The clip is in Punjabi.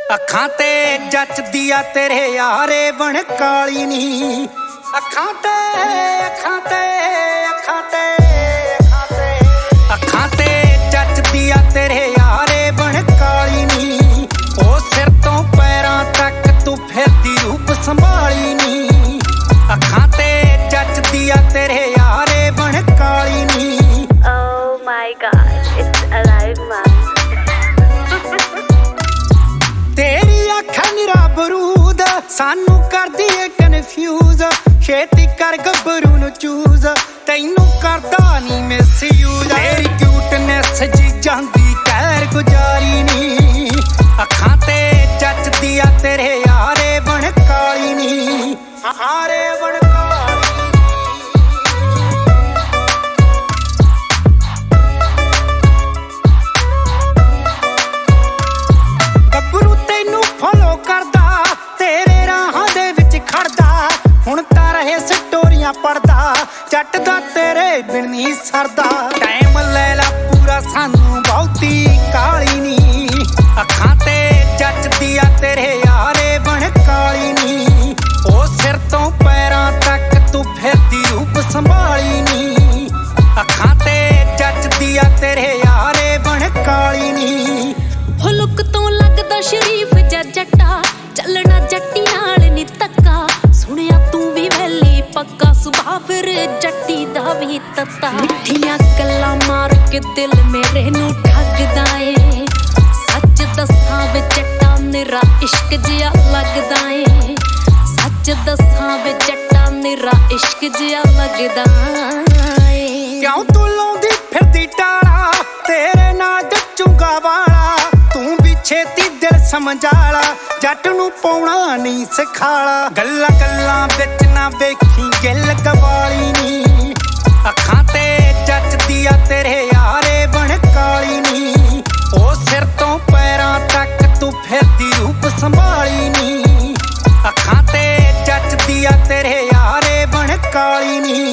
ਅੱਖਾਂ ਤੇ ਜੱਚਦੀ ਆ ਤੇਰੇ ਯਾਰੇ ਬਣ ਕਾਲੀ ਨੀ। ਅੱਖਾਂ ਤੇ ਅੱਖਾਂ ਤੇ ਅੱਖਾਂ ਤੇ ਅੱਖਾਂ ਤੇ ਅੱਖਾਂ ਤੇ ਜੱਚਦੀ ਆ ਤੇਰੇ ਯਾਰੇ ਬਣ ਕਾਲੀ ਨੀ। ਉਹ ਸਿਰ ਤੋਂ ਪੈਰਾਂ ਤੱਕ ਤੂੰ ਫਿਰਦੀ ਰੂਪ ਸੰਭਾਲੀ ਨੀ। ਅੱਖਾਂ ਤੇ ਜੱਚਦੀ ਆ ਤੇਰੇ ਯਾਰੇ ਬਣ ਕਾਲੀ ਨੀ। Oh my gosh, it's alive man. ਤੇਰੀ ਅੱਖ ਨਿਰਾ ਬਰੂਦ ਸਾਨੂੰ ਕਰਦੀ ਏ ਕਨਫਿਊਜ਼। ਛੇਤੀ ਕਰ ਗੱਭਰੂ ਨੂੰ ਚੂਜ਼ ਤੈਨੂੰ ਕਰਦਾ ਨੀ ਮਿਸਯੂਜ਼। ਤੇਰੀ ਕਿਊਟਨੈਸ ਜੀ ਜਾਂਦੀ ਕਹਿਰ ਗੁਜ਼ਾਰੀ ਨੀ। ਅੱਖਾਂ ਤੇ ਜੱਚਦੀ ਆ ਤੇਰੇ ਯਾਰੇ ਬਣ ਕਾਲੀ ਨੀ। ਹਾਰੇ ਬਣ ਕਰਦਾ ਤੇਰੇ ਰਾਹਾਂ ਦੇ ਵਿੱਚ ਖੜਦਾ। ਹੁਣ ਤਾਂ ਰਹੇ ਸਟੋਰੀਆਂ ਪੜਦਾ ਜੱਟ ਦਾ ਤੇਰੇ ਬਿਨ ਨਹੀਂ ਸਰਦਾ। ਟਾਈਮ ਲੈ ਲਾ ਪੂਰਾ ਸਾਨੂੰ ਬਹੁਤੀ ਕਾਲੀ ਨੀ। ਅੱਖਾਂ ਤੇ ਜੱਚਦੀ ਆ ਤੇਰੇ ਯਾਰੇ ਬਣ ਕਾਲੀ ਨੀ। ਉਹ ਸਿਰ ਤੋਂ ਪੈਰਾਂ ਤੱਕ ਤੂੰ ਫਿਰਦੀ ਰੂਪ ਸੰਭਾਲੀ ਨੀ। ਅੱਖਾਂ ਤੇ ਜੱਚਦੀ ਆ ਤੇਰੇ ਯਾਰੇ ਬਣ ਕਾਲੀ ਨੀ। ਹੋ ਲੁੱਕ ਤੋਂ ਲੱਗਦਾ ਸ਼ਰੀਫ ਜੱਟਾ ਚੱਲਣਾ ਜੱਟੀ ਨਾਲ ਨੀ ਤੱਕਾ। ਸੁਣਿਆ ਤੂੰ ਵੀ ਵੈਲੀ ਪੱਕਾ ਸੁਭਾਅ ਫਿਰ ਜੱਟੀ ਦਾ ਵੀ ਤੱਤਾ। ਮਿੱਠੀਆਂ ਗੱਲਾਂ ਮਾਰ ਕੇ ਦਿਲ ਮੇਰੇ ਨੂੰ ਠੱਗਦਾ ਏ। ਸੱਚ ਦੱਸਾਂ ਵੇ ਜੱਟਾ ਨਿਰਾ ਇਸ਼ਕ ਜਿਹਾ ਲੱਗਦਾ ਏ। ਸੱਚ ਦੱਸਾਂ ਵੇ ਜੱਟਾ ਨਿਰਾ ਇਸ਼ਕ ਜਿਹਾ ਲੱਗਦਾ ਏ। ਕਿਉਂ ਤੂੰ ਲਾਉਂਦੀ ਫਿਰਦੀ ਟਾਲਾ ਤੇਰੇ ਨਾਲ ਜੱਚੂਗਾ ਵਾਲਾ। ਤੂੰ ਵੀ ਛੇਤੀ ਦਿਲ ਸਮਝਾਲਾ ਜੱਟ ਨੂੰ ਪਾਉਣਾ ਨਹੀਂ ਸਿਖਾਲਾ। ਗੱਲਾਂ ਗੱਲਾਂ ਵਿੱਚ ਨਾ ਵੇਖੀ ਗਿੱਲ ਕਵਾਲੀ ਨੀ। ਅੱਖਾਂ ਤੇ ਜੱਚਦੀ ਆ ਤੇਰੇ ਯਾਰੇ ਬਣ ਕਾਲੀ ਨੀ। ਉਹ ਸਿਰ ਤੋਂ ਪੈਰਾਂ ਤੱਕ ਤੂੰ ਫਿਰਦੀ ਰੂਪ ਸੰਭਾਲੀ ਨੀ। ਅੱਖਾਂ ਤੇ ਜੱਚਦੀ ਆ ਤੇਰੇ ਯਾਰੇ ਬਣ ਕਾਲੀ ਨੀ।